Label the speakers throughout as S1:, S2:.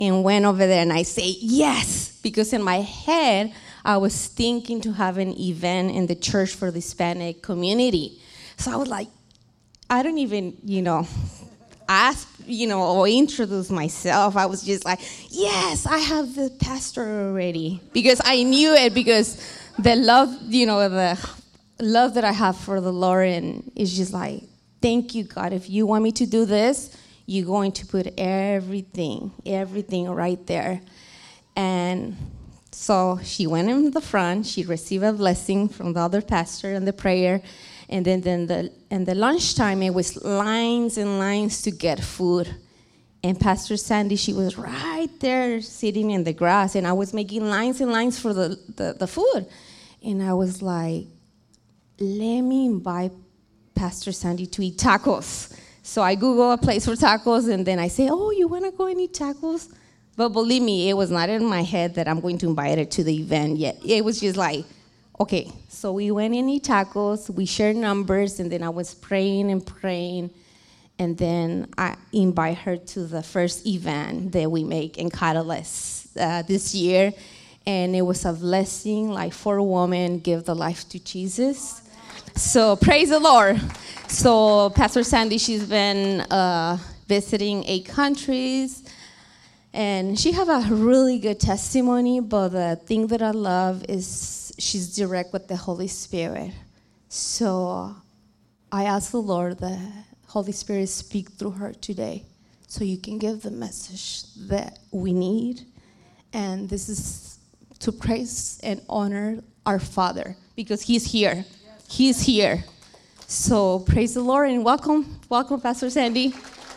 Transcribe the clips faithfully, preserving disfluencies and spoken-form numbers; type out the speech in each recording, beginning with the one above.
S1: and went over there, and I say yes, because in my head, I was thinking to have an event in the church for the Hispanic community. So I was like, I don't even, you know, ask, you know, or introduce myself. I was just like, yes, I have the pastor already, because I knew it, because the love, you know, the love that I have for the Lord, and it's just like, thank you, God. If you want me to do this, you're going to put everything, everything right there. And so she went in the front. She received a blessing from the other pastor and the prayer. And then, then the and the lunchtime, it was lines and lines to get food. And Pastor Sandy, she was right there sitting in the grass. And I was making lines and lines for the, the, the food. And I was like, let me invite Pastor Sandy to eat tacos. So I Google a place for tacos, and then I say, oh, you want to go and eat tacos? But believe me, it was not in my head that I'm going to invite her to the event yet. It was just like, okay. So we went and eat tacos. We shared numbers, and then I was praying and praying. And then I invite her to the first event that we make in Catalyst uh, this year. And it was a blessing, like four women give the life to Jesus. So praise the Lord. So Pastor Sandy, she's been uh, visiting eight countries, and she have a really good testimony, but the thing that I love is she's direct with the Holy Spirit. So I ask the Lord, the Holy Spirit, speak through her today, so you can give the message that we need. And this is to praise and honor our Father, because he's here. He's here. So praise the Lord and welcome. Welcome, Pastor Sandy.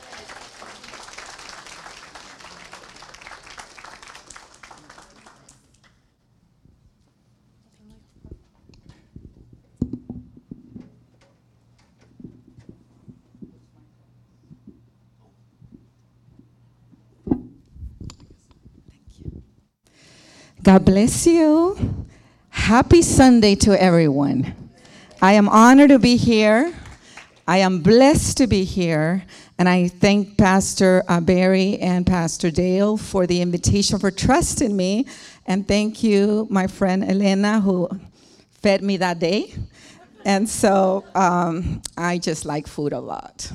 S2: God bless you. Happy Sunday to everyone. I am honored to be here. I am blessed to be here. And I thank Pastor uh, Barry and Pastor Dale for the invitation, for trusting me. And thank you, my friend Elena, who fed me that day. And so um, I just like food a lot.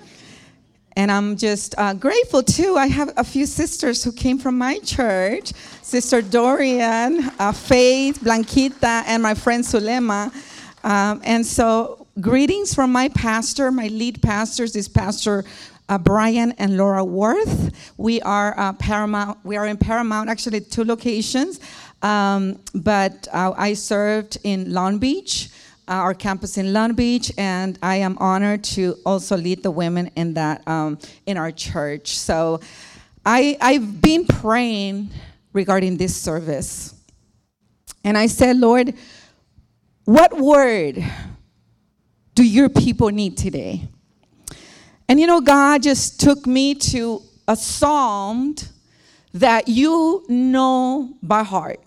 S2: And I'm just uh, grateful, too. I have a few sisters who came from my church. Sister Dorian, uh, Faith, Blanquita, and my friend Zulema. Um, and so greetings from my pastor, my lead pastors, is Pastor uh, Brian and Laura Worth. We are uh, Paramount. We are in Paramount, actually two locations. Um, but uh, I served in Long Beach, uh, our campus in Long Beach, and I am honored to also lead the women in that um, in our church. So I, I've been praying regarding this service, and I said, Lord, what word do your people need today? And you know, God just took me to a psalm that you know by heart.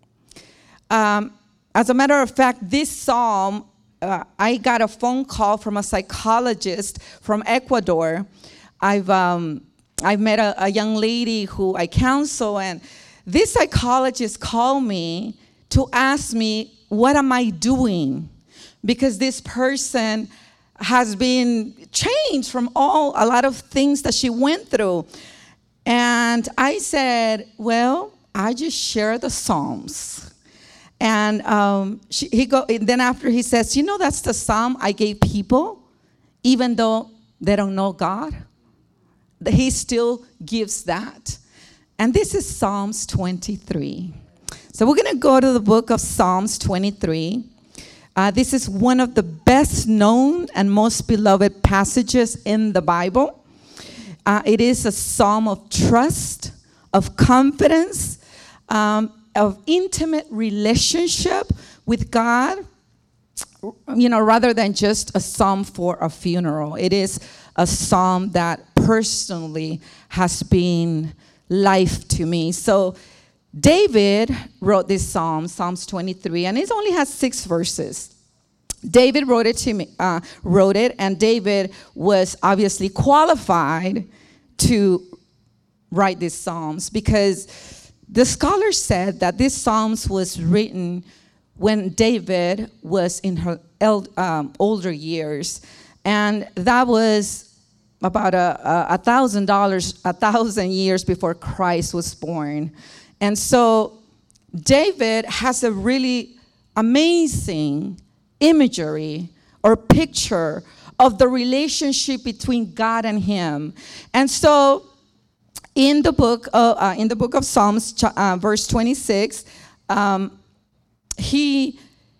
S2: Um, as a matter of fact, this psalm, uh, I got a phone call from a psychologist from Ecuador. I've um, I've met a, a young lady who I counsel, and this psychologist called me to ask me, what am I doing? Because this person has been changed from all, a lot of things that she went through. And I said, well, I just share the Psalms. And um, she, he go. And then after he says, you know, that's the Psalm I gave people, even though they don't know God. He still gives that. And this is Psalms twenty-three. So we're going to go to the book of Psalms twenty-three. Uh, this is one of the best known and most beloved passages in the Bible. Uh, it is a psalm of trust, of confidence, um, of intimate relationship with God, you know, rather than just a psalm for a funeral. It is a psalm that personally has been life to me. So David wrote this psalm, Psalms twenty-three, and it only has six verses. David wrote it to me, uh, wrote it, and David was obviously qualified to write these Psalms, because the scholars said that this Psalms was written when David was in her eld, um, older years, and that was about a, a, a thousand dollars, a thousand years before Christ was born. And so David has a really amazing imagery or picture of the relationship between God and him. And so in the book of, uh, in the book of Psalms, uh, verse twenty-six, um, he,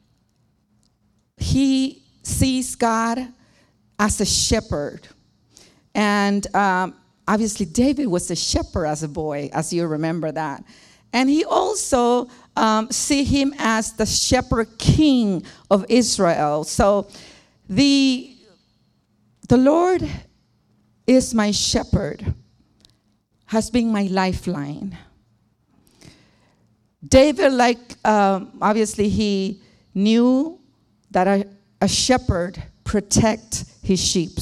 S2: he sees God as a shepherd. And um, obviously David was a shepherd as a boy, as you remember that. And he also um, see him as the shepherd king of Israel. So the, the Lord is my shepherd, has been my lifeline. David, like, um, obviously he knew that a, a shepherd protect his sheep.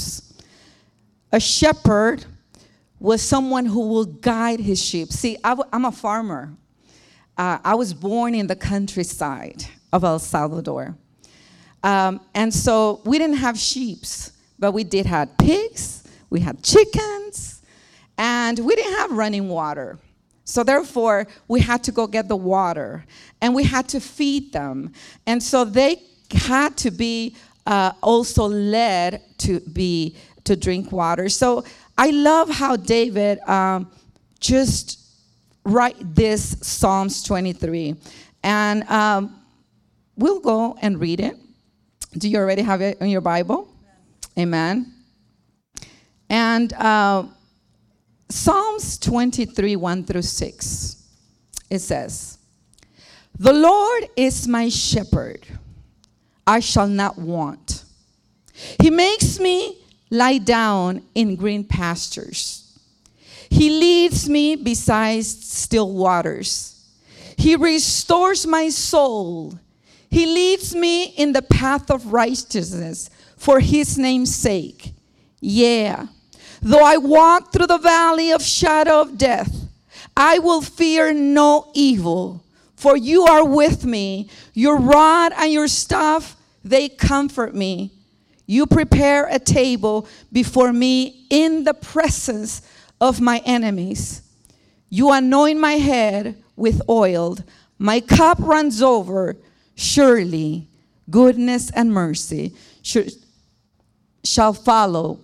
S2: A shepherd was someone who will guide his sheep. See, I w- I'm a farmer. Uh, I was born in the countryside of El Salvador. Um, and so we didn't have sheep, but we did have pigs, we had chickens, and we didn't have running water. So therefore, we had to go get the water, and we had to feed them. And so they had to be uh, also led to be to drink water. So I love how David um, just write this Psalms twenty-three. And um, we'll go and read it. Do you already have it in your Bible? Amen. Amen. And uh, Psalms twenty-three, one through six, it says, "The Lord is my shepherd, I shall not want. He makes me lie down in green pastures. He leads me beside still waters. He restores my soul. He leads me in the path of righteousness for his name's sake. Yeah, though I walk through the valley of shadow of death, I will fear no evil, for you are with me. Your rod and your staff, they comfort me. You prepare a table before me in the presence of my enemies. You anoint my head with oil. My cup runs over. Surely goodness and mercy should, shall follow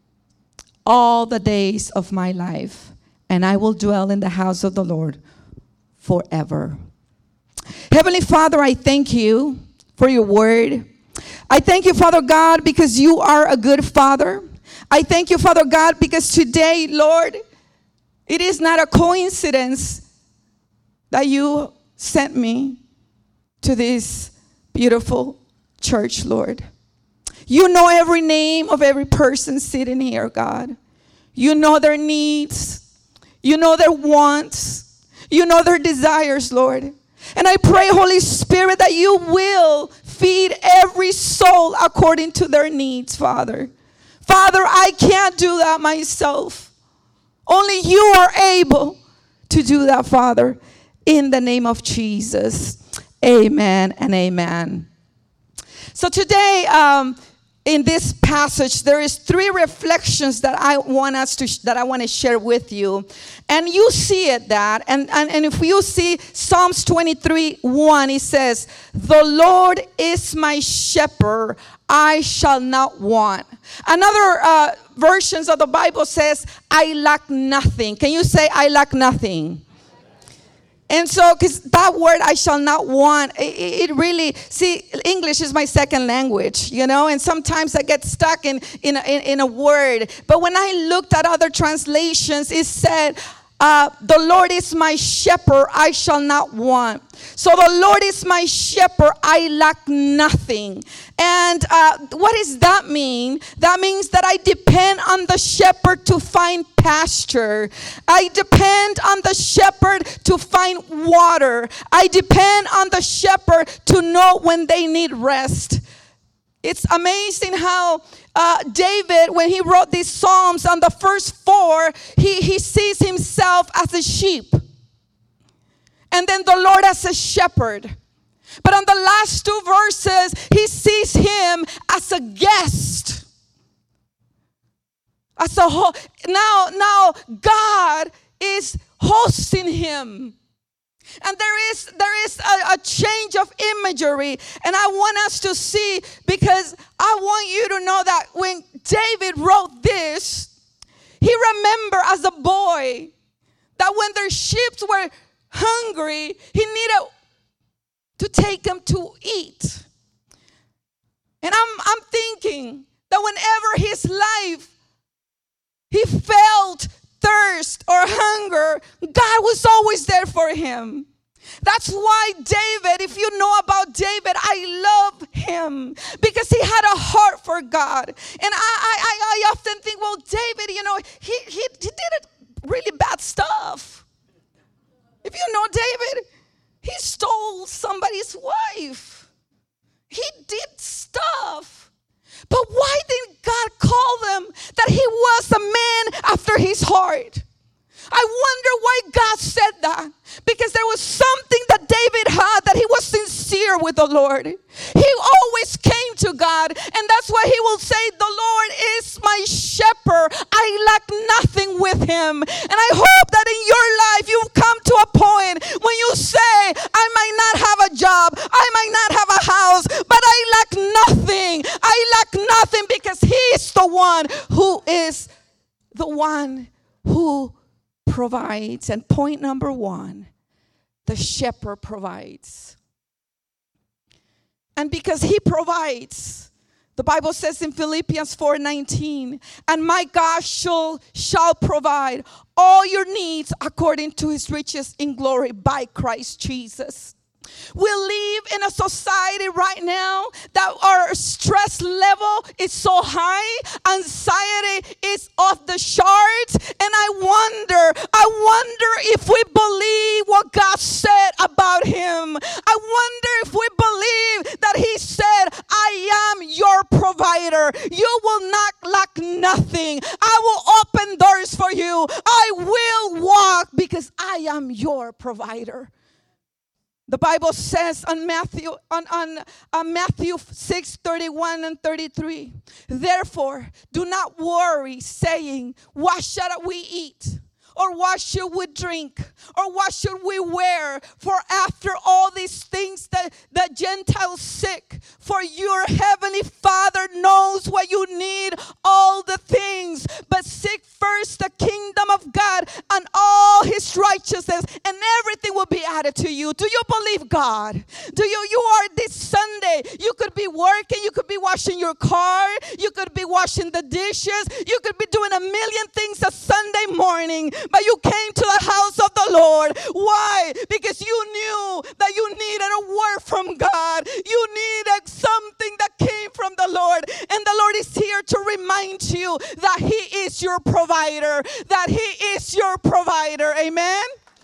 S2: all the days of my life, and I will dwell in the house of the Lord forever." Heavenly Father, I thank you for your word. I thank you, Father God, because you are a good Father. I thank you, Father God, because today, Lord, it is not a coincidence that you sent me to this beautiful church, Lord. You know every name of every person sitting here, God. You know their needs. You know their wants. You know their desires, Lord. And I pray, Holy Spirit, that you will feed every soul according to their needs, Father. Father, I can't do that myself. Only you are able to do that, Father. In the name of Jesus. Amen and amen. So today, um, in this passage, there is three reflections that I want us to, that I want to share with you. And you see it that, and, and, and if you see Psalms twenty-three, one, it says, "The Lord is my shepherd, I shall not want." Another uh, versions of the Bible says, "I lack nothing." Can you say, "I lack nothing"? And so, because that word, "I shall not want," it, it really, see, English is my second language, you know, and sometimes I get stuck in, in, a, in, in a word. But when I looked at other translations, it said, uh, "The Lord is my shepherd, I shall not want." So the Lord is my shepherd, I lack nothing. And uh, what does that mean? That means that I depend on the shepherd to find pasture. I depend on the shepherd to find water. I depend on the shepherd to know when they need rest. it's amazing how uh, David, when he wrote these Psalms, on the first four, he, he sees himself as a sheep. And then the Lord as a shepherd. But on the last two verses, he sees him as a guest. As a ho- now, now God is hosting him. And there is there is a, a change of imagery. And I want us to see, because I want you to know that when David wrote this, he remembered as a boy that when their sheep were hungry, he needed to take them to eat. And I'm I'm thinking that whenever his life he felt thirst or hunger, God was always there for him. That's why David, if you know about David, I love him because he had a heart for God. And I I, I often think, well, David, you know, he, he, he did really bad stuff. If you know David, he stole somebody's wife. He did stuff. But why didn't God call them that he was a man after his heart? I wonder why God said that. Because there was something that David had, that he was sincere with the Lord. He always came to God, and that's why he will say, the Lord is my shepherd. I lack nothing with him. And I hope that in your life you've come to a point when you say, I might not have a job, I might not have a house, but I lack nothing. I lack nothing because he is the one who is the one who provides. And point number one, the shepherd provides. And because he provides, the Bible says in Philippians four nineteen, and my God shall, shall provide all your needs according to his riches in glory by Christ Jesus. We live in a society right now that our stress level is so high, anxiety is off the charts, and I wonder, I wonder if we believe what God said about him. I wonder if we believe that he said, I am your provider. You will not lack nothing. I will open doors for you. I will walk because I am your provider. The Bible says on Matthew on, on uh, Matthew six thirty-one and thirty-three, therefore do not worry, saying, what shall we eat? Or what should we drink? Or what should we wear? For after all these things that the Gentiles seek, for your heavenly Father knows what you need, all the things. But seek first the kingdom of God and all his righteousness, and everything will be added to you. Do you believe God? Do you? You are this Sunday. You could be working. You could be washing your car. You could be washing the dishes. You could be doing a million things a Sunday morning. But you came to the house of the Lord. Why? Because you knew that you needed a word from God. You needed something that came from the Lord. And the Lord is here to remind you that he is your provider. That he is your provider. Amen?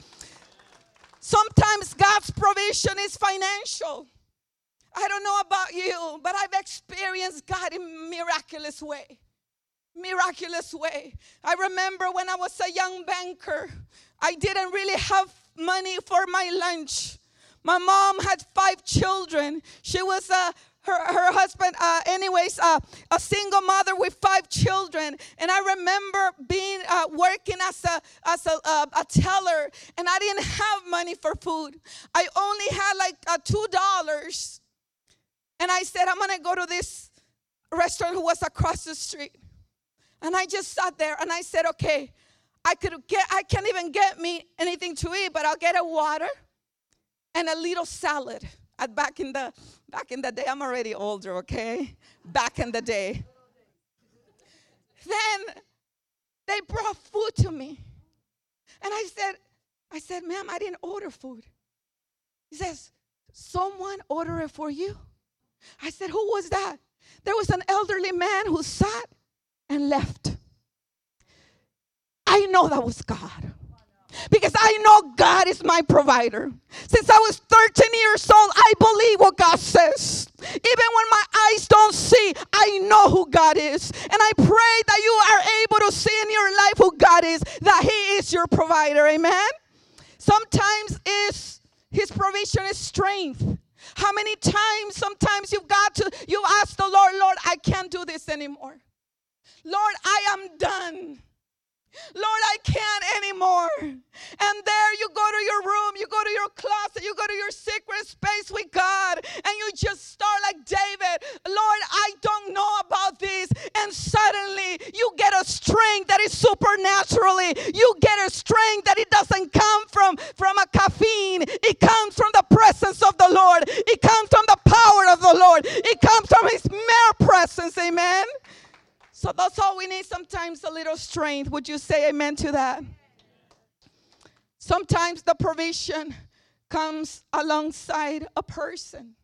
S2: Sometimes God's provision is financial. I don't know about you, but I've experienced God in miraculous way. Miraculous way. I remember when I was a young banker, I didn't really have money for my lunch. My mom had five children. She was a her her husband, uh, anyways, uh, a single mother with five children. And I remember being uh, working as a as a, uh, a teller, and I didn't have money for food. I only had like uh, two dollars, and I said, I'm gonna go to this restaurant who was across the street. And I just sat there and I said, okay, I could get, I can't even get me anything to eat, but I'll get a water and a little salad. At back in the back in the day, I'm already older, okay? Back in the day. Then they brought food to me. And I said, I said, ma'am, I didn't order food. He says, someone ordered it for you? I said, who was that? There was an elderly man who sat and left. I know that was God. Because I know God is my provider. Since I was thirteen years old, I believe what God says. Even when my eyes don't see, I know who God is. And I pray that you are able to see in your life who God is, that He is your provider. Amen? Sometimes is His provision is strength. How many times, sometimes you've got to, you ask the Lord, Lord, I can't do this anymore. Lord, I am done. Lord, I can't anymore. And there you go to your room, you go to your closet, you go to your secret space with God, and you just start like David. Lord, I don't know about this. And suddenly you get a strength that is supernaturally. You get a strength that it doesn't come from, from a caffeine. It comes from the presence of the Lord. It comes from the power of the Lord. It comes from His mere presence. Amen. So that's all we need, sometimes a little strength. Would you say amen to that? Sometimes the provision comes alongside a person.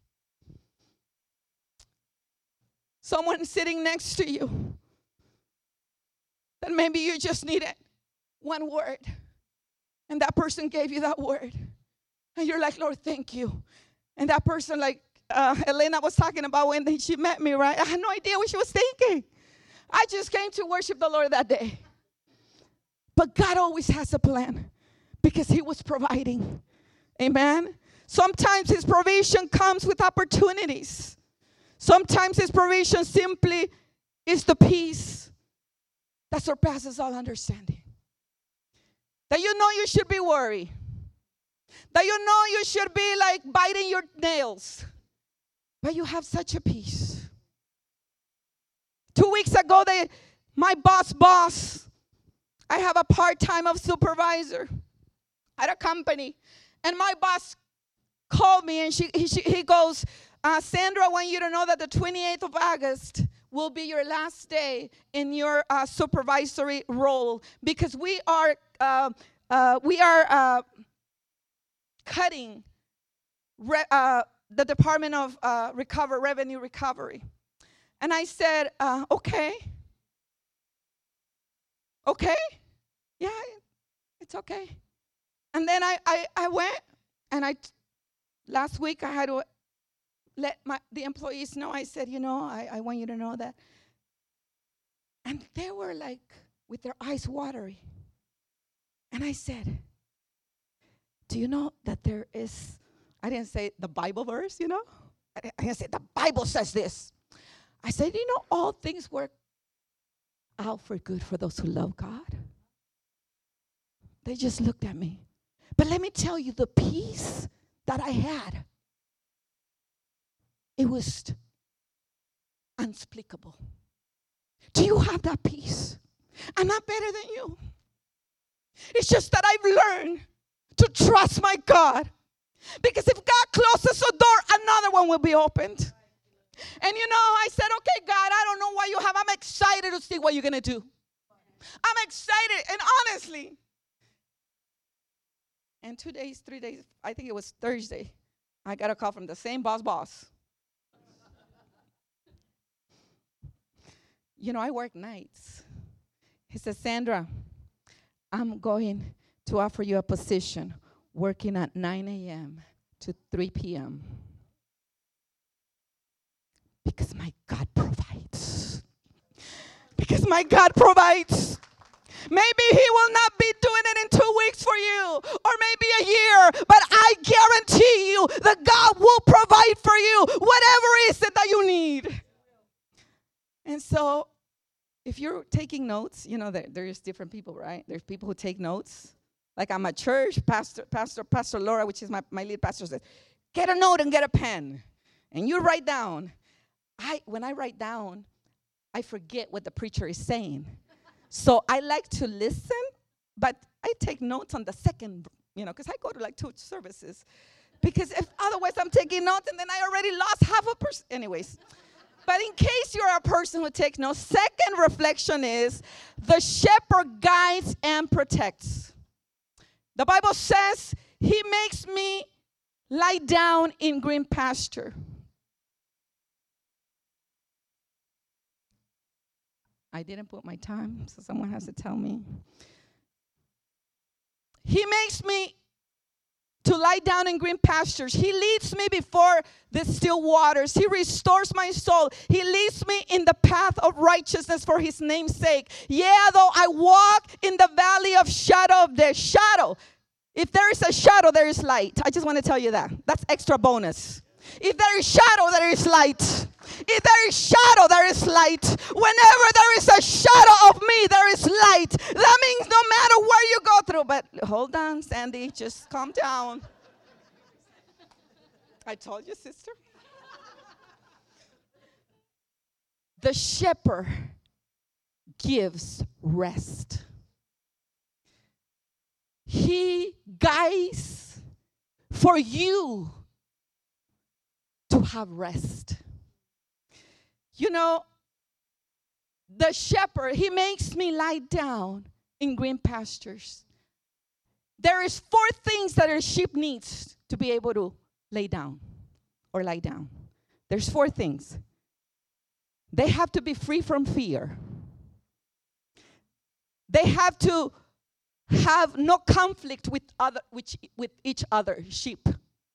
S2: Someone sitting next to you. That maybe you just needed one word. And that person gave you that word. And you're like, Lord, thank you. And that person, like uh, Elena was talking about when she met me, right? I had no idea what she was thinking. I just came to worship the Lord that day. But God always has a plan because He was providing. Amen. Sometimes His provision comes with opportunities. Sometimes His provision simply is the peace that surpasses all understanding. That you know you should be worried. That you know you should be like biting your nails. But you have such a peace. Two weeks ago, they, my boss, boss, I have a part-time of supervisor at a company. And my boss called me and she, he, she, he goes, uh, Sandra, I want you to know that the twenty-eighth of August will be your last day in your uh, supervisory role because we are, uh, uh, we are uh, cutting re- uh, the Department of uh, Recover, Revenue Recovery. And I said, uh, okay. Okay. Yeah, it's okay. And then I, I, I went, and I, last week I had to let my the employees know. I said, you know, I, I want you to know that. And they were like, with their eyes watery. And I said, do you know that there is, I didn't say the Bible verse, you know. I didn't say the Bible says this. I said, you know, all things work out for good for those who love God. They just looked at me. But let me tell you, the peace that I had, it was unspeakable. Do you have that peace? I'm not better than you. It's just that I've learned to trust my God. Because if God closes a door, another one will be opened. And you know, I said, okay, God, I don't know why you have. I'm excited to see what you're going to do. I'm excited. And honestly, and two days, three days, I think it was Thursday, I got a call from the same boss boss. You know, I work nights. He said, Sandra, I'm going to offer you a position working at nine a.m. to three p.m. Because my God provides. Because my God provides. Maybe He will not be doing it in two weeks for you, or maybe a year, but I guarantee you that God will provide for you whatever is it that you need. And so, if you're taking notes, you know, there, there's different people, right? There's people who take notes. Like I'm at church, Pastor, Pastor, Pastor Laura, which is my, my lead pastor, says, get a note and get a pen. And you write down. I when I write down, I forget what the preacher is saying. So I like to listen, but I take notes on the second, you know, because I go to like two services. Because if otherwise I'm taking notes and then I already lost half a person. Anyways. But in case you're a person who takes notes, second reflection is the shepherd guides and protects. The Bible says He makes me lie down in green pasture. I didn't put my time, so someone has to tell me. He makes me to lie down in green pastures. He leads me before the still waters. He restores my soul. He leads me in the path of righteousness for his name's sake. Yeah, though I walk in the valley of shadow of death. Shadow. If there is a shadow, there is light. I just want to tell you that. That's extra bonus. If there is shadow, there is light. If there is shadow, there is light. Whenever there is a shadow of me, there is light. That means no matter where you go through. But hold on, Sandy, just calm down. I told you, sister. The shepherd gives rest. He guides for you to have rest. You know, the shepherd, he makes me lie down in green pastures. There is four things that a sheep needs to be able to lay down or lie down. There's four things. They have to be free from fear. They have to have no conflict with other with, with each other sheep.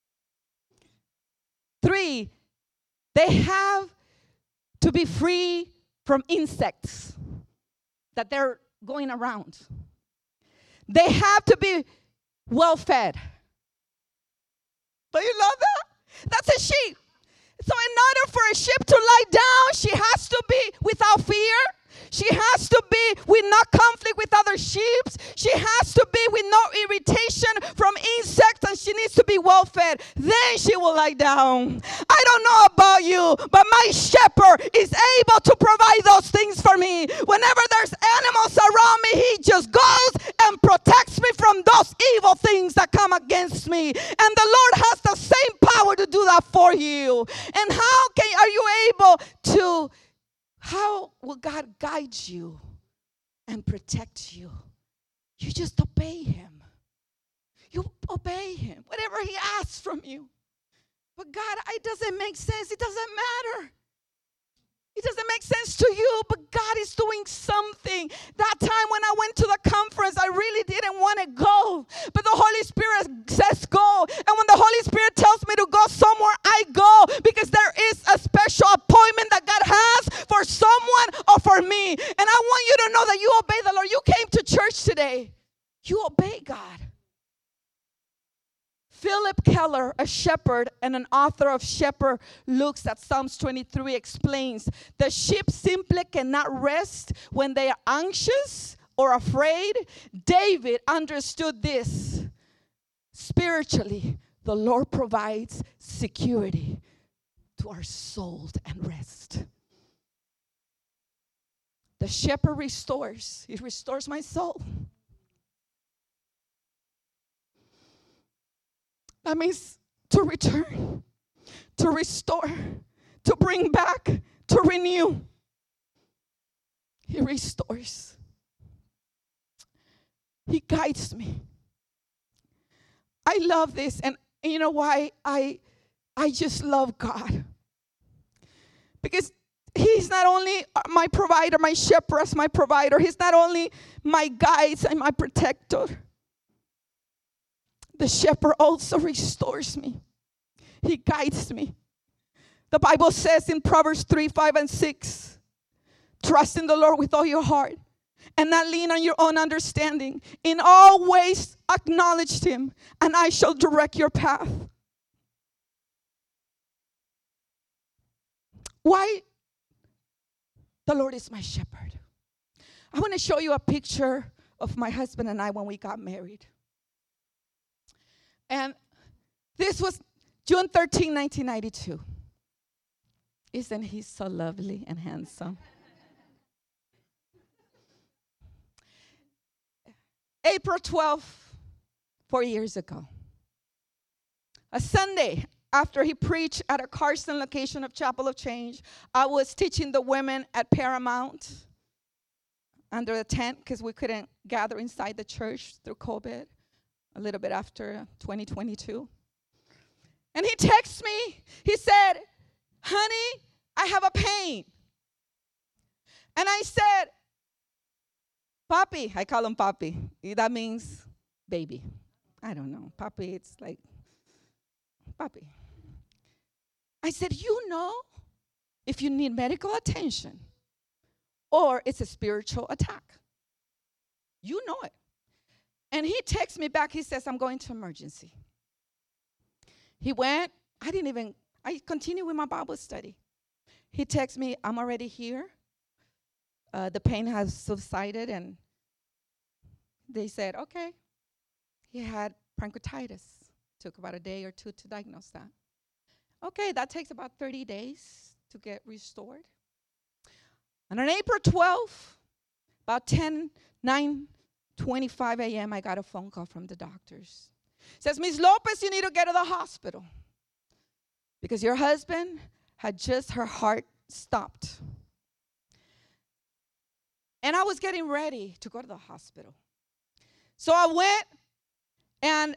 S2: Three, they have to be free from insects that they're going around. They have to be well fed. Don't you love that? That's a sheep. So in order for a sheep to lie down, she has to be without fear. She has to be with no conflict with other sheep. She has to be with no irritation from insects, and she needs to be well fed. Then she will lie down. I don't know about you, but my shepherd is able to provide those things for me. Whenever there's animals around me, he just goes and protects me from those evil things that come against me. And the Lord has the same power to do that for you. And how can are you able to How will God guide you and protect you? You just obey him. You obey him, whatever he asks from you. But God, it doesn't make sense. It doesn't matter. It doesn't make sense to you, but God is doing something. That time when I went to the conference, I really didn't want to go. But the Holy Spirit says go. And when the Holy Spirit tells me to go somewhere, I go. Because there is a special appointment that God has for someone or for me. And I want you to know that you obey the Lord. You came to church today. You obey God. Philip Keller, a shepherd and an author of Shepherd Looks at Psalms twenty-three, explains, the sheep simply cannot rest when they are anxious or afraid. David understood this. Spiritually, the Lord provides security to our souls and rest. The shepherd restores. He restores my soul. That means to return, to restore, to bring back, to renew. He restores. He guides me. I love this, and you know why I I just love God? Because he's not only my provider, my shepherd as my provider. He's not only my guide and my protector. The shepherd also restores me. He guides me. The Bible says in Proverbs three, five, and six, trust in the Lord with all your heart and not lean on your own understanding. In all ways acknowledge him, and I shall direct your path. Why? The Lord is my shepherd. I want to show you a picture of my husband and I when we got married. And this was June thirteenth, nineteen ninety-two. Isn't he so lovely and handsome? April twelfth, four years ago. A Sunday after he preached at a Carson location of Chapel of Change, I was teaching the women at Paramount under the tent because we couldn't gather inside the church through COVID. A little bit after twenty twenty-two. And he texted me. He said, honey, I have a pain. And I said, Papi, I call him Papi. That means baby. I don't know. Papi, it's like, papi. I said, you know, if you need medical attention or it's a spiritual attack. You know it. And he texts me back. He says, I'm going to emergency. He went. I didn't even, I continued with my Bible study. He texts me, I'm already here. Uh, the pain has subsided. And they said, okay. He had pancreatitis. Took about a day or two to diagnose that. Okay, that takes about thirty days to get restored. And on April twelfth, about ten, nine twenty-five a.m., I got a phone call from the doctors. Says, Miss Lopez, you need to get to the hospital because your husband had just, her heart stopped. And I was getting ready to go to the hospital. So I went, and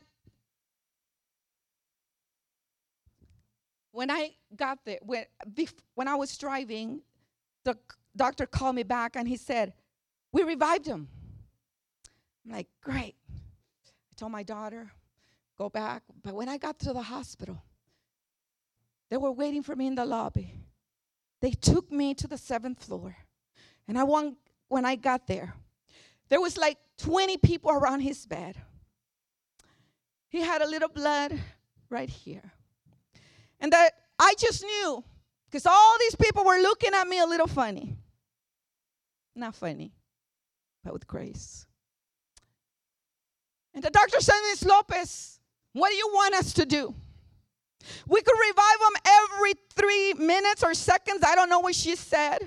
S2: when I got there, when, when I was driving, the doctor called me back, and he said, we revived him. I'm like, great. I told my daughter, go back. But when I got to the hospital, they were waiting for me in the lobby. They took me to the seventh floor. And I want, when I got there, there was like twenty people around his bed. He had a little blood right here. And that I just knew, because all these people were looking at me a little funny. Not funny, but with grace. And the doctor said, Miss Lopez, what do you want us to do? We could revive them every three minutes or seconds. I don't know what she said.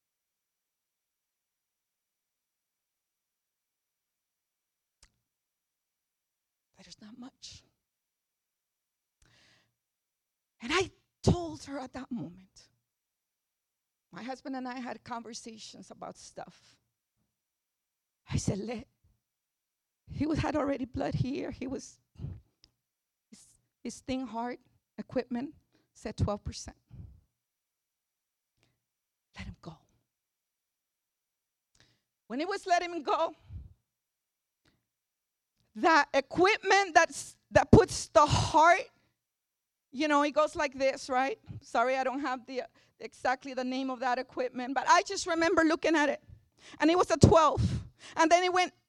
S2: That is not much. And I told her at that moment, my husband and I had conversations about stuff. I said, let, he was, had already blood here. He was, his, his thing heart equipment said twelve percent. Let him go. When it was letting him go, that equipment that's, that puts the heart, you know, it goes like this, right? Sorry, I don't have the uh, exactly the name of that equipment, but I just remember looking at it. And it was a twelve. And then it went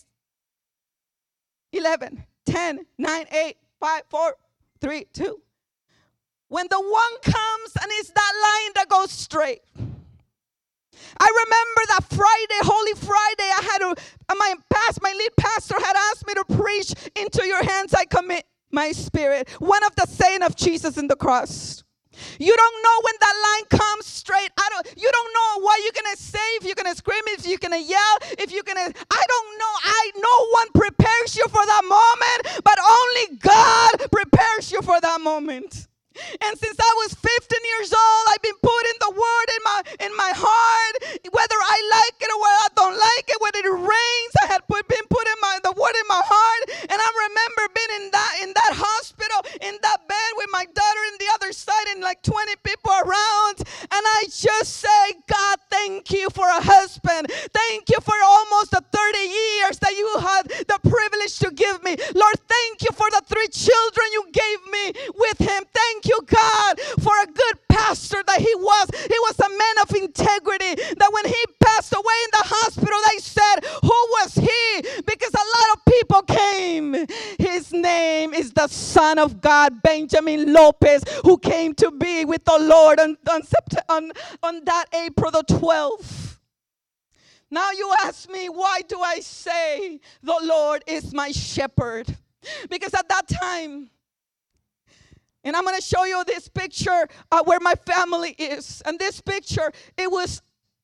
S2: eleven, ten, nine, eight, five, four, three, two. When the one comes and it's that line that goes straight. I remember that Friday, Holy Friday, I had to, my past, my lead pastor had asked me to preach, into your hands I commit my spirit. One of the saying of Jesus in the cross. You don't know when that line comes straight. I don't. You don't know what you're gonna say, if you're gonna scream, if you're gonna yell, if you're gonna. I don't know. I no one prepares you for that moment, but only God prepares you for that moment. And since I was fifteen years old, I've been putting the word in my in my heart, whether I like it or whether I don't like it, whether it rains, I had put, been putting my the word in my heart. And I remember being in that in that hospital, in that bed with my daughter in the other side and like twenty people around. And I just say, God, thank you for a husband. Thank you for almost the thirty years that you had the privilege to give me. Lord, thank you for the three children you gave me with him. Thank you, God, for a good pastor that he was. He was a man of integrity, that when he passed away in the hospital, they said, who was he? Because a lot of people came. His name is the Son of God, Benjamin Lopez, who came to be with the Lord on, on, on, on that April the twelfth. Now you ask me, why do I say the Lord is my shepherd? Because at that time, and I'm going to show you this picture uh, where my family is. And this picture, it was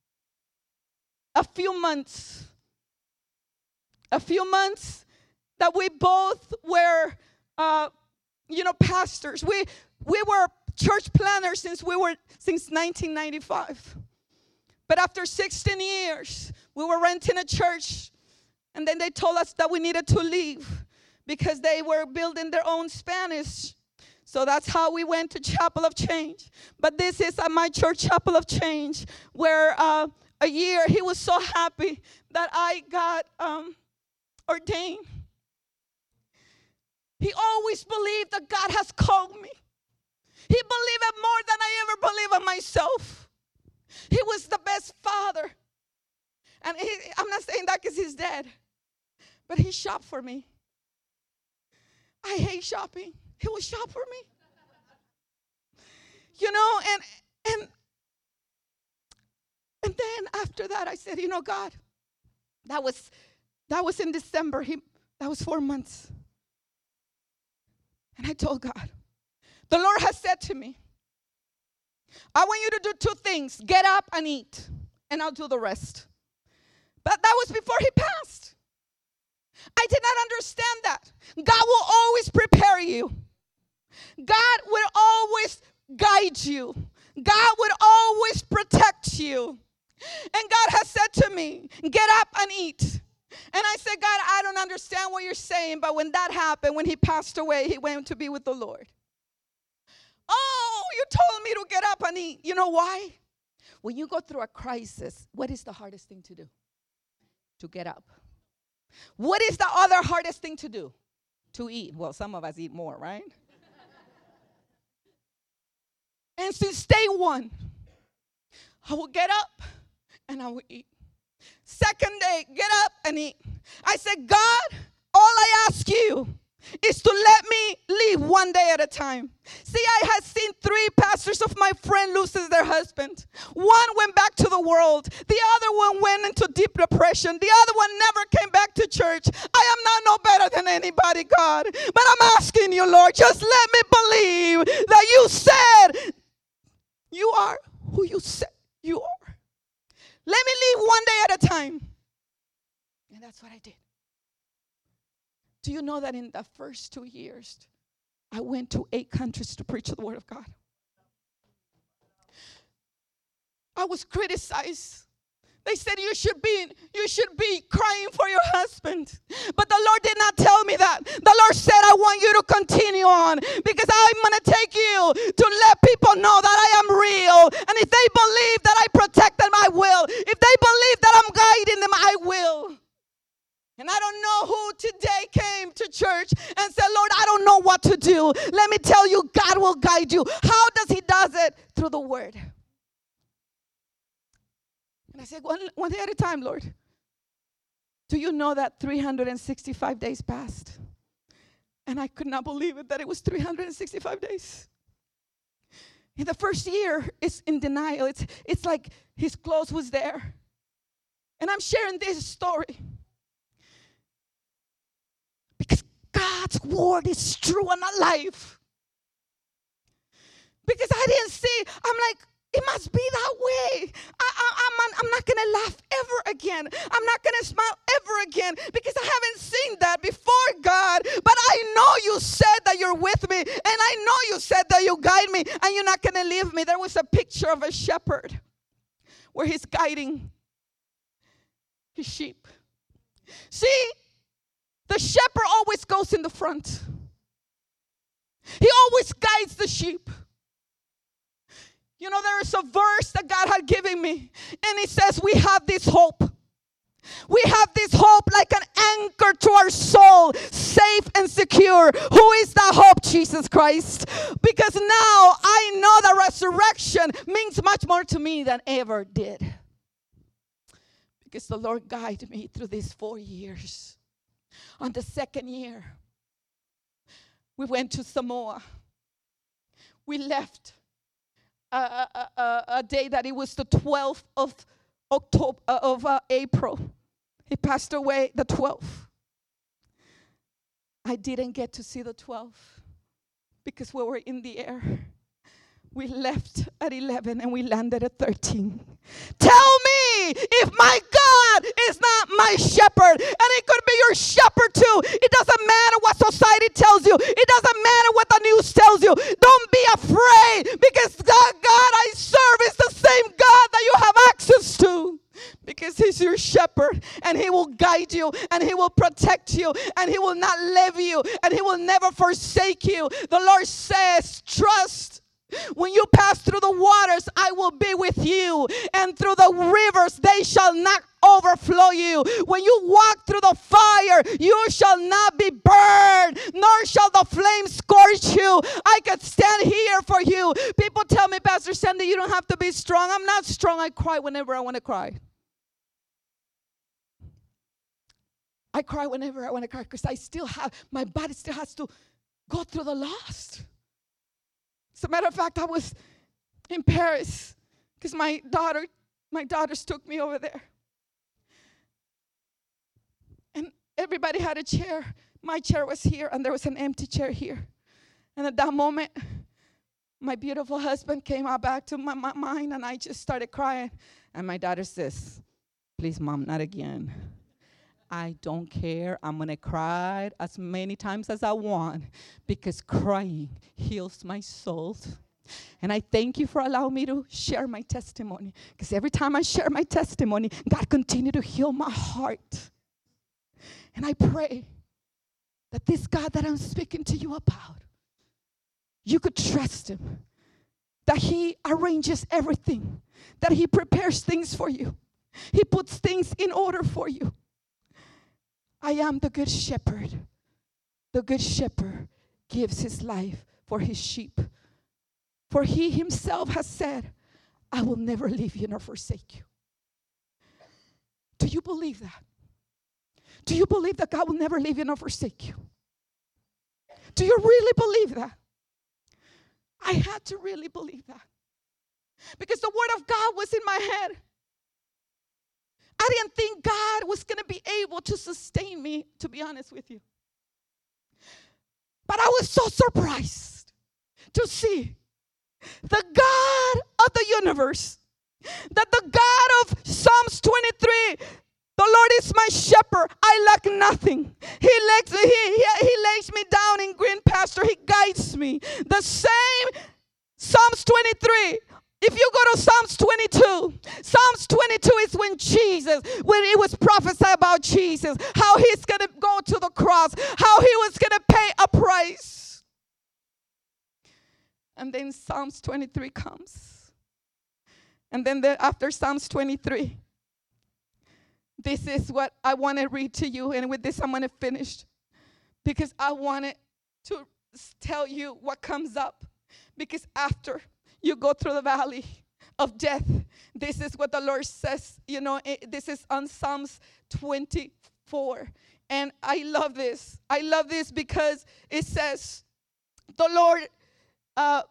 S2: a few months. A few months that we both were, uh, you know, pastors. We we were church planners since we were since nineteen ninety-five. But after sixteen years, we were renting a church. And then they told us that we needed to leave because they were building their own Spanish. So that's how we went to Chapel of Change. But this is at my church, Chapel of Change, where uh, a year he was so happy that I got um, ordained. He always believed that God has called me. He believed it more than I ever believed in myself. He was the best father. And he, I'm not saying that because he's dead, but he shopped for me. I hate shopping. He will shop for me. You know, and and and then after that, I said, you know, God, that was that was in December. He that was four months. And I told God, the Lord has said to me, I want you to do two things. Get up and eat, and I'll do the rest. But that was before he passed. I did not understand that. God will always prepare you. God will always guide you. God will always protect you. And God has said to me, get up and eat. And I said, God, I don't understand what you're saying, but when that happened, when he passed away, he went to be with the Lord. Oh, you told me to get up and eat. You know why? When you go through a crisis, what is the hardest thing to do? To get up. What is the other hardest thing to do? To eat. Well, some of us eat more, right? And since day one, I will get up and I will eat. Second day, get up and eat. I said, God, all I ask you is to let me live one day at a time. See, I had seen three pastors of my friend loses their husband. One went back to the world. The other one went into deep depression. The other one never came back to church. I am not no better than anybody, God. But I'm asking you, Lord, just let me believe that you said you are who you said you are. Let me live one day at a time. And that's what I did. Do you know that in the first two years, I went to eight countries to preach the word of God? I was criticized. They said you should be you should be crying for your husband. But the Lord did not tell me that. The Lord said, I want you to continue on because I'm going to take you to let people know that I am real. And if they believe that I protect them, I will. If they believe that I'm guiding them, I will. And I don't know who today came to church and said, Lord, I don't know what to do. Let me tell you, God will guide you. How does he does it? Through the word. And I said, one, one day at a time, Lord. Do you know that three hundred sixty-five days passed? And I could not believe it, that it was three hundred sixty-five days. In the first year, it's in denial. It's, it's like his clothes was there. And I'm sharing this story because God's word is true and alive. Because I didn't see, I'm like, it must be that way. I, I, I'm, I'm not going to laugh ever again. I'm not going to smile ever again because I haven't seen that before, God. But I know you said that you're with me, and I know you said that you guide me, and you're not going to leave me. There was a picture of a shepherd where he's guiding his sheep. See, the shepherd always goes in the front. He always guides the sheep. You know, there is a verse that God had given me, and it says we have this hope. We have this hope like an anchor to our soul, safe and secure. Who is that hope? Jesus Christ. Because now I know that resurrection means much more to me than ever did. Because the Lord guided me through these four years. On the second year, we went to Samoa. We left A, a, a, a day that it was the twelfth of October uh, of uh, April. He passed away the twelfth. I didn't get to see the twelfth because we were in the air. We left at eleven and we landed at thirteen. Tell me if my God is not my shepherd, and it could be your shepherd too. It doesn't matter what society tells you. It doesn't matter what the news tells you. Don't be afraid, because the God I serve is the same God that you have access to. Because he's your shepherd, and he will guide you, and he will protect you, and he will not leave you, and he will never forsake you. The Lord says, trust When you pass through the waters, I will be with you. And through the rivers, they shall not overflow you. When you walk through the fire, you shall not be burned, nor shall the flame scorch you. I could stand here for you. People tell me, Pastor Sandy, you don't have to be strong. I'm not strong. I cry whenever I want to cry. I cry whenever I want to cry because I still have, my body still has to go through the lost. As a matter of fact, I was in Paris because my daughter, my daughters took me over there. And everybody had a chair. My chair was here, and there was an empty chair here. And at that moment, my beautiful husband came out back to my, my mind, and I just started crying. And my daughter says, please, Mom, not again. I don't care. I'm going to cry as many times as I want because crying heals my soul. And I thank you for allowing me to share my testimony, because every time I share my testimony, God continues to heal my heart. And I pray that this God that I'm speaking to you about, you could trust him, that he arranges everything, that he prepares things for you. He puts things in order for you. I am the good shepherd. The good shepherd gives his life for his sheep. For he himself has said, I will never leave you nor forsake you. Do you believe that? Do you believe that God will never leave you nor forsake you? Do you really believe that? I had to really believe that. Because the word of God was in my head. I didn't think God was going to be able to sustain me, to be honest with you. But I was so surprised to see the God of the universe, that the God of Psalms twenty-three, the Lord is my shepherd, I lack nothing. He lays, he, he, he lays me down in green pasture. He guides me. The same Psalms twenty-three. If you go to Psalms twenty-two, Psalms twenty-two is when Jesus, when it was prophesied about Jesus, how he's going to go to the cross, how he was going to pay a price. And then Psalms twenty-three comes. And then the, after Psalms twenty-three, this is what I want to read to you. And with this, I'm going to finish, because I wanted to tell you what comes up. Because after you go through the valley of death, this is what the Lord says. You know, it, this is on Psalms twenty-four. And I love this. I love this because it says, the Lord, uh,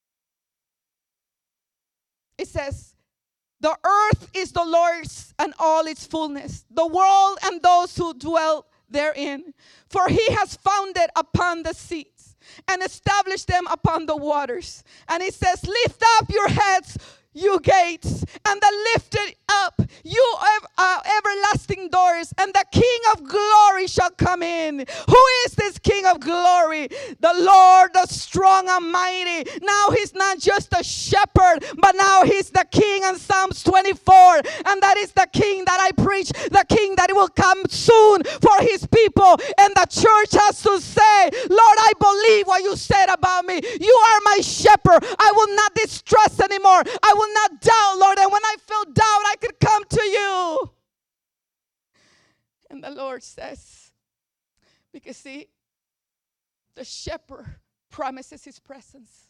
S2: it says, the earth is the Lord's and all its fullness, the world and those who dwell therein. For he has founded upon the seas and established them upon the waters. And it says, lift up your heads, you gates, and the lifted up, you ev- uh, everlasting doors, and the King of glory shall come in. Who is this King of glory? The Lord, the strong and mighty. Now he's not just a shepherd, but now he's the King in Psalms twenty-four. And that is the King that I preach, the King that will come soon for his people. And the church has to say, Lord, I believe what you said about me. You are my shepherd. I will not distrust anymore. I will not doubt, Lord. And when I feel doubt, I could come to you. And the Lord says, because see, the shepherd promises his presence.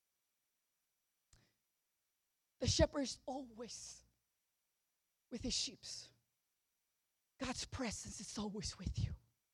S2: The shepherd is always with his sheep. God's presence is always with you.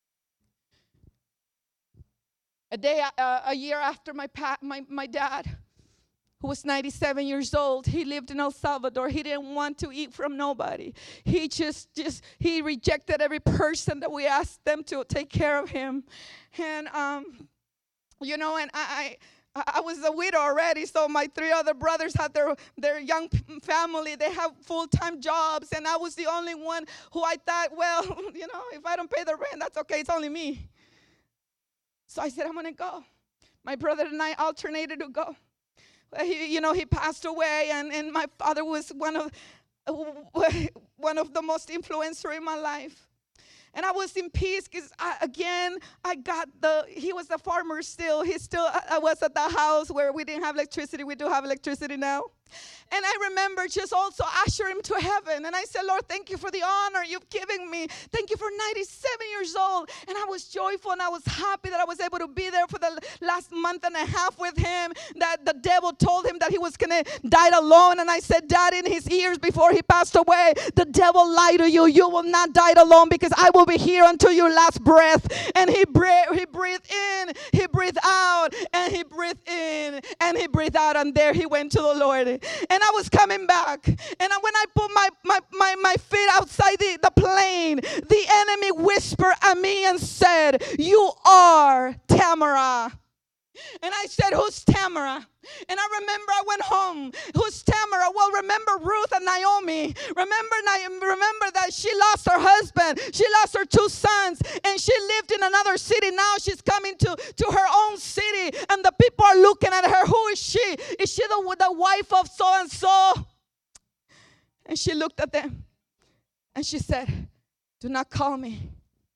S2: A day, uh, a year after my, pa- my my dad, who was ninety-seven years old, he lived in El Salvador. He didn't want to eat from nobody. He just, just he rejected every person that we asked them to take care of him. And, um, you know, and I, I, I was a widow already, so my three other brothers had their, their young family. They have full-time jobs, and I was the only one who I thought, well, you know, if I don't pay the rent, that's okay. It's only me. So I said, I'm going to go. My brother and I alternated to go. He, you know, he passed away, and, and my father was one of uh, one of the most influential in my life. And I was in peace because, again, I got the, he was a farmer still. He still, I, I was at the house where we didn't have electricity. We do have electricity now. And I remember just also usher him to heaven. And I said, Lord, thank you for the honor you've given me. Thank you for ninety-seven years old. And I was joyful and I was happy that I was able to be there for the last month and a half with him. That the devil told him that he was going to die alone. And I said, Dad, in his ears before he passed away, the devil lied to you. You will not die alone because I will be here until your last breath. And he, bre- he breathed in, he breathed out, and he breathed in, and he breathed out. And there he went to the Lord. And I was coming back. And I, when I put my, my, my, my feet outside the, the plane, the enemy whispered at me and said, you are Tamara. And I said, who's Tamara? And I remember I went home. Who's Tamara? Well, remember Ruth and Naomi. Remember, remember that she lost her husband. She lost her two sons. And she lived in another city. Now she's coming to, to her own city. And the people are looking at her. Who is she? Is she the, the wife of so-and-so? And she looked at them. And she said, do not call me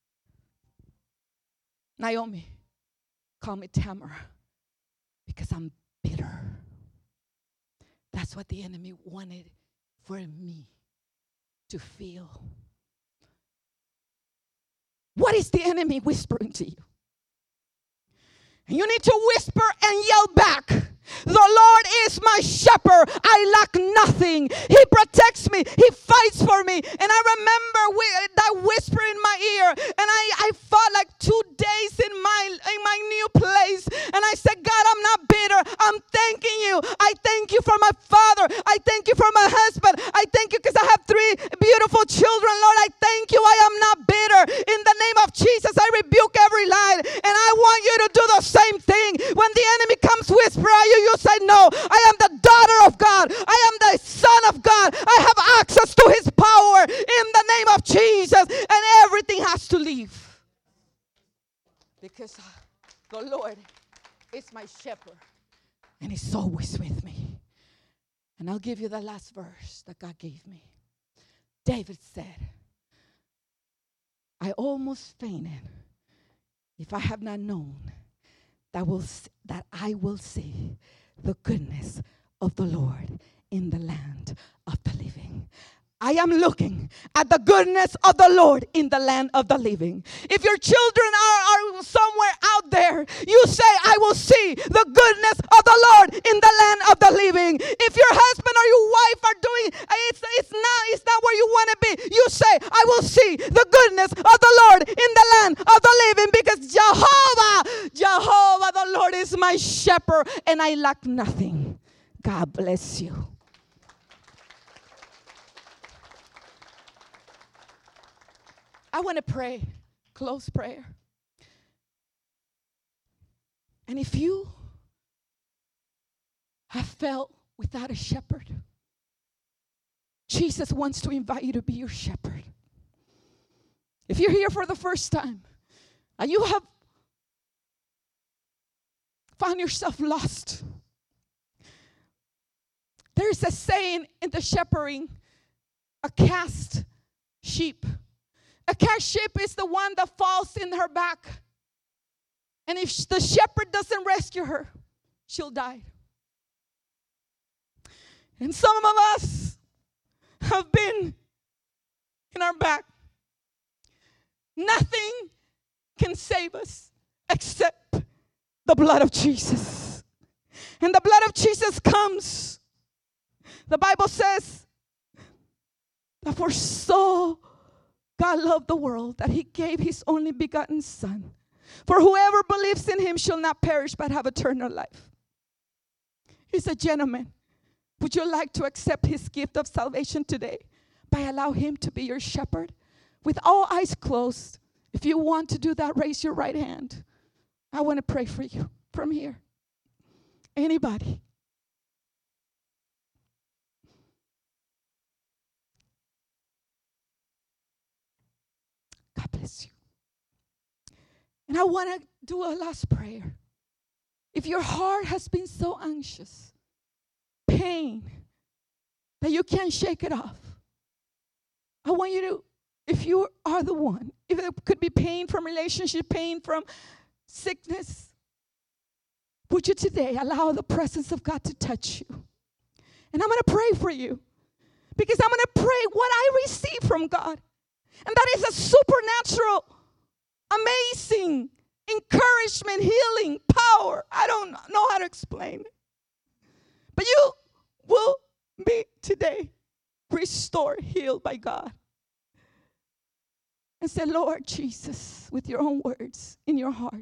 S2: Naomi. Call me Tamara. Because I'm bitter. That's what the enemy wanted for me to feel. What is the enemy whispering to you? You need to whisper and yell back. The Lord is my shepherd. I lack nothing. He protects me. He fights for me. And I remember we, that whisper in my ear. And I, I felt like two days in my, in my new place. And I said, God, I'm not bitter. I'm thanking you. I thank you for my father. I thank you for my husband. I thank you because I have three beautiful children. Lord, I thank you. I am not bitter. In the name of Jesus, I rebuke every lie. And I want you to do the same thing. When the enemy comes whisper at you, you say, no, I am the daughter of God. I am the son of God. I have access to his power in the name of Jesus. And everything has to leave. Because the Lord is my shepherd. And he's always with me. And I'll give you the last verse that God gave me. David said, I almost fainted if I have not known that will that I will see the goodness of the Lord in the land of the living. I am looking at the goodness of the Lord in the land of the living. If your children are, are somewhere out there, you say, I will see the goodness of the Lord in the land of the living. If your husband or your wife are doing, it's, it's, not, it's not where you want to be, you say, I will see the goodness of the Lord in the land of the living, because Jehovah, Jehovah, the Lord is my shepherd and I lack nothing. God bless you. I want to pray, close prayer. And if you have felt without a shepherd, Jesus wants to invite you to be your shepherd. If you're here for the first time and you have found yourself lost, there's a saying in the shepherding, a cast sheep. A cast sheep is the one that falls in her back. And if the shepherd doesn't rescue her, she'll die. And some of us have been in our back. Nothing can save us except the blood of Jesus. And the blood of Jesus comes. The Bible says that for so God loved the world that he gave his only begotten Son. For whoever believes in him shall not perish but have eternal life. He's a gentleman. Would you like to accept his gift of salvation today by allow him to be your shepherd? With all eyes closed, if you want to do that, raise your right hand. I want to pray for you from here. Anybody? God bless you. And I want to do a last prayer. If your heart has been so anxious, pain, that you can't shake it off, I want you to if you are the one, if it could be pain from relationship, pain from sickness, would you today allow the presence of God to touch you? And I'm going to pray for you, because I'm going to pray what I receive from God. And that is a supernatural, amazing encouragement, healing, power. I don't know how to explain it. But you will be today restored, healed by God. And say, Lord Jesus, with your own words in your heart,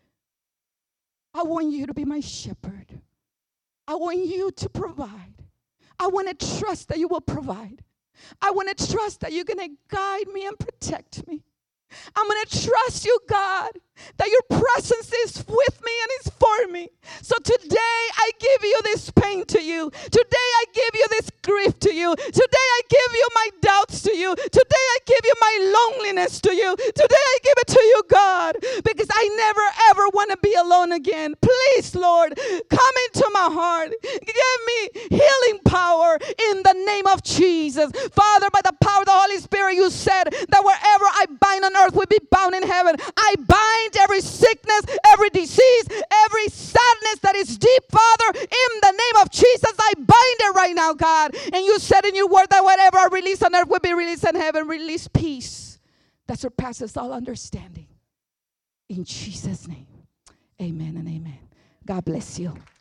S2: I want you to be my shepherd. I want you to provide. I want to trust that you will provide. I want to trust that you're going to guide me and protect me. I'm going to trust you, God, that your presence is with me and is for me. So today I give you this pain to you. Today I give you this grief to you. Today I give you my doubts to you. Today I give you my loneliness to you. Today I give it to you, God, because I never ever want to be alone again. Please, Lord, come into my heart. Give me healing power in the name of Jesus. Father, by the power of the Holy Spirit, you said that wherever I bind on earth will be bound in heaven. I bind every sickness, every disease, every sadness that is deep, Father, in the name of Jesus. I bind it right now, God. And you said in your word that whatever I release on earth will be released in heaven. Release peace that surpasses all understanding. In Jesus' name, amen and amen. God bless you.